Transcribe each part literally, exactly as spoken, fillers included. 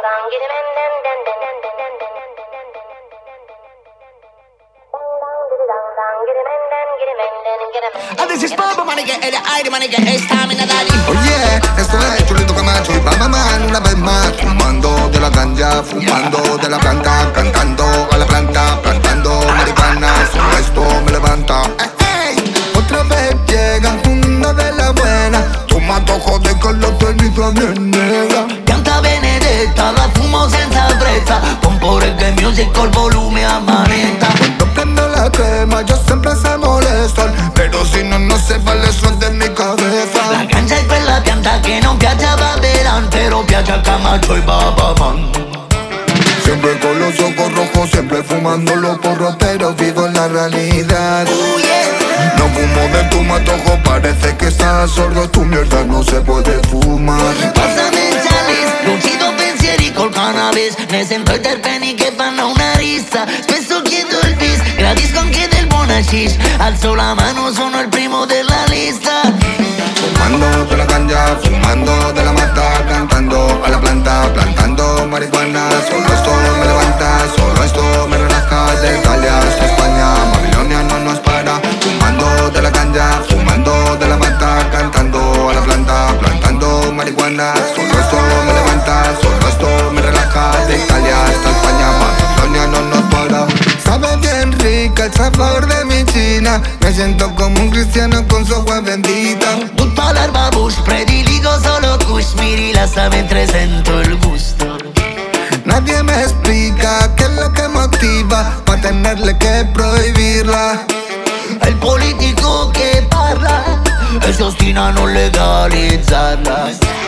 Ah, this is Bobo, manique, el aire, manique, estamina, daddy. Oye, esto es Chulito Camacho y Baba Man una vez más. Fumando de la ganja, fumando de la planta, cantando a la planta, plantando marihuana. Solo esto me levanta. Hey, hey. Otra vez llegan una de la buena. Tomando joder con los permisos bien negra. Canta Benedetta, la fumo senza fretta. Pon pure che music col volume a manetta. Cuando prendo la crema yo siempre se molestan, pero si no, no se vale, son de mi cabeza. La cancha è quella pianta che non piace a Babylon, però piace a Camacho y Baba Man. Siempre con los ojos rojos, siempre fumando los porros, pero vivo en la realidad. Oh, yeah. No fumo de tu matojo, parece que estás sordo. Tu mierda no se puede fumar. Passami il chalice, lucido pensieri col cannabis. Ne sento i terpeni che fanno una rissa. Spesso chiedo il bis, gradisco anche del buon hashish. Alzo la mano, sono il primo della lista. Fumando de la ganja, fumando de la mata, cantando a la planta, plantando marihuana. Solo esto me levanta, solo esto me relaja. De Italia hasta España, Babilonia no nos para. Fumando de la ganja, fumando de la mata, cantando a la planta, plantando marihuana. Solo esto me levanta, solo esto me relaja. De Italia hasta España, Babilonia no nos para. Sabe bien rica el sabor de mi china. Me siento como un cristiano con su agua bendita. Tutta l'erba bush, prediligo solo kush. Mi rilassa mentre sento il gusto. Nadie me explica qué es lo que motiva pa' tenerle que prohibirla. El politico che parla e si ostina a non legalizzarla.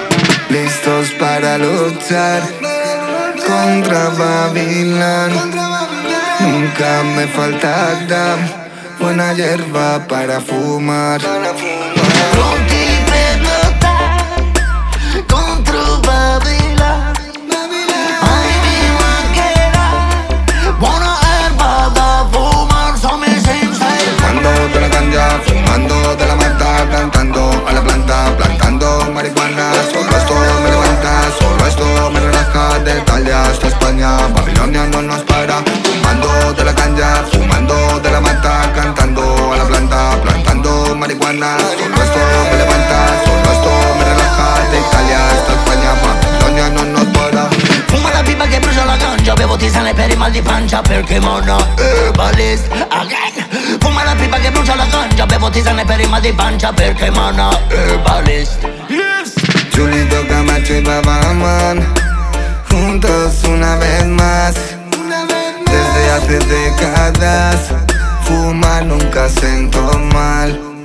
Listos para luchar contra Babilón. Nunca me falta gram, buena hierba para fumar. Pronti per lottare contro Babylon. Mai mi mancherà buona erba da fumar, some senza il. Fumando de la ganja, fumando de la mata, cantando a la planta, plantando marihuana. Solo esto me levanta, solo esto me relaja. De Italia hasta España, Babilonia no nos para. Fumando de la ganja, fumando de la mata, cantando a la planta, plantando marihuana. Solo esto me levanta, solo esto me relaja. De Italia hasta España, Babilonia no nos para. Fuma la pipa che brucia la ganja, bevo tisane per i mal di pancia perché mona herbalist again. Fuma la pipa che brucia la ganja, bevo tisane per i mal di pancia perché mona herbalist. Yes. Chulito Camacho y Baba Man, juntos una vez más. Desde hace décadas, fumar nunca sentó mal.